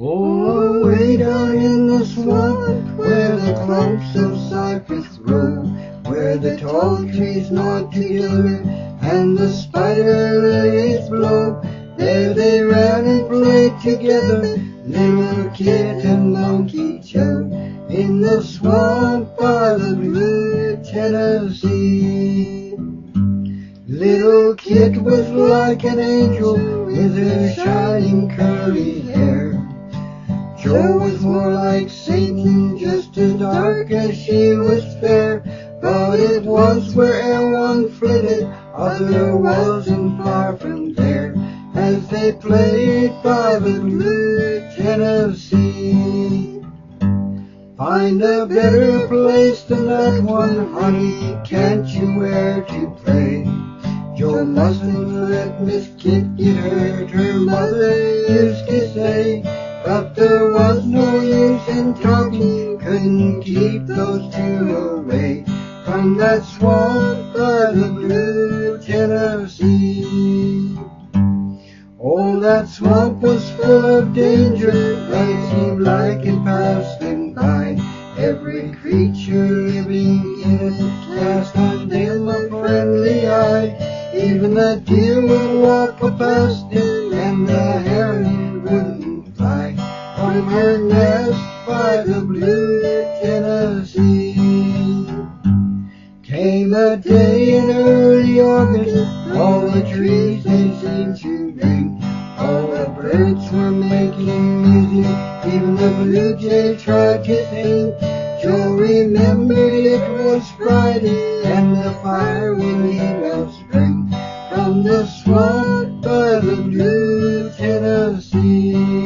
Oh, way down in the swamp, where the clumps of cypress grow, where the tall trees nod together, and the spider lilies blow, there they ran and played together, little Kit and Monkey Joe, in the swamp by the blue Tennessee. Little Kit was like an angel with her shining curly hair. Joe was more like Satan, just as dark as she was fair. But it was where one flitted, other wasn't far from there, as they played by the blue Tennessee. Find a better place than that one, honey, can't you where to play? Joe mustn't let Miss Kit get hurt, her mother used to say. But there was no use in talking, couldn't keep those two away from that swamp by the blue Tennessee. Oh, that swamp was full of danger, but it seemed like it passed them by. Every creature living in it cast on them a friendly eye. Even the deer would walk past it, and the heron wouldn't fly from her nest by the blue Tennessee. Came a day in early August, all the trees they seemed to ring, all the birds were making music, even the blue jay tried to sing. Joe remembered it was Friday, and the fire would leave out spring from the swamp by the blue Tennessee.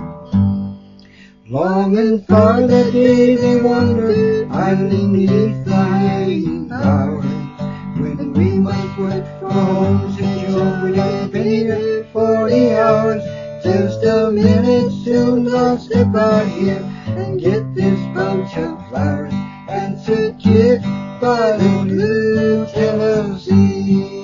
Long and far that day they wandered, idling beneath the hanging boughs, when we must wait for homes and Joe would have been here 40 hours. Just a minute soon, I'll step out here and get this bunch of flowers, answered Kit by the blue Tennessee.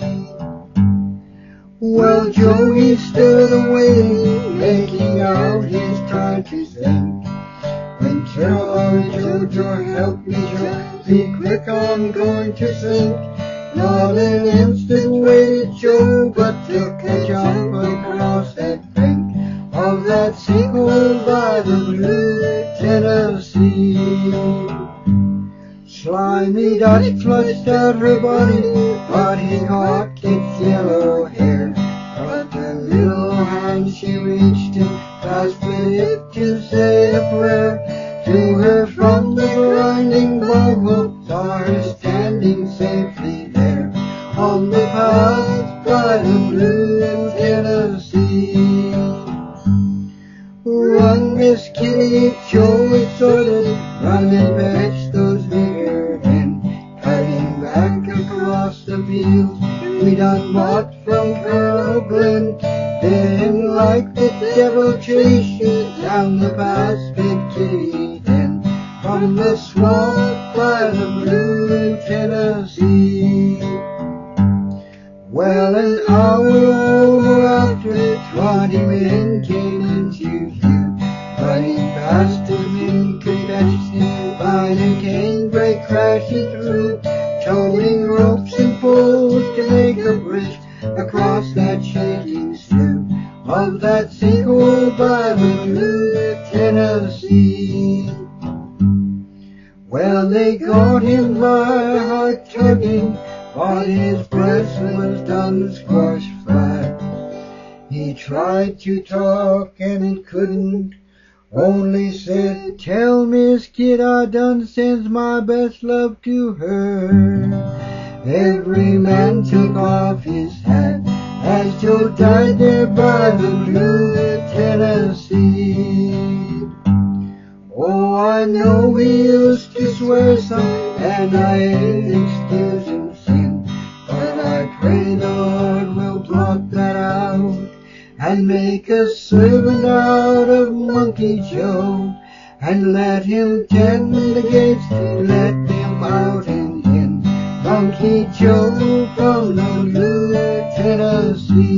Well, Joe, he stood awaiting, making out his time to think, when Carol, Joe, help me, Joe, be quick, I'm going to sink. Not an instant waited Joe, but took a jump across that bank of that sinkhole by the blue Tennessee. Slimy dust flushed out her body, but he caught Kit's yellow hair. But the little hand she reached him, clasped it to say a prayer to her from the grinding bungle, saw her standing safely there on the path by the blue Tennessee. Run, Miss Kitty, Joe exhorted, run and fetch those bigger hen, cutting back across the fields we done bought from Colonel Glenn. Then like the devil chase you down the path, sped Kitty then from the swamp by the blue Tennessee. Well, an hour over after, 20 men came into view, running fast as men could fetch them, vine and cane break crashing through, toting ropes and poles to make a bridge across that shaking slough of that sinkhole by the blue Tennessee. Well, they caught him by heart tugging, but his breast was done squashed flat. He tried to talk and he couldn't, only said, "Tell Miss Kit I done sends my best love to her." Every man took off his hat as Joe died there by the blue Tennessee. Oh, I know we used to swear some, and I ain't excusing sin, but I pray the Lord will blot that out and make a servant out of Monkey Joe, and let him tend the gates, let them out and in. Monkey Joe from the blue Tennessee.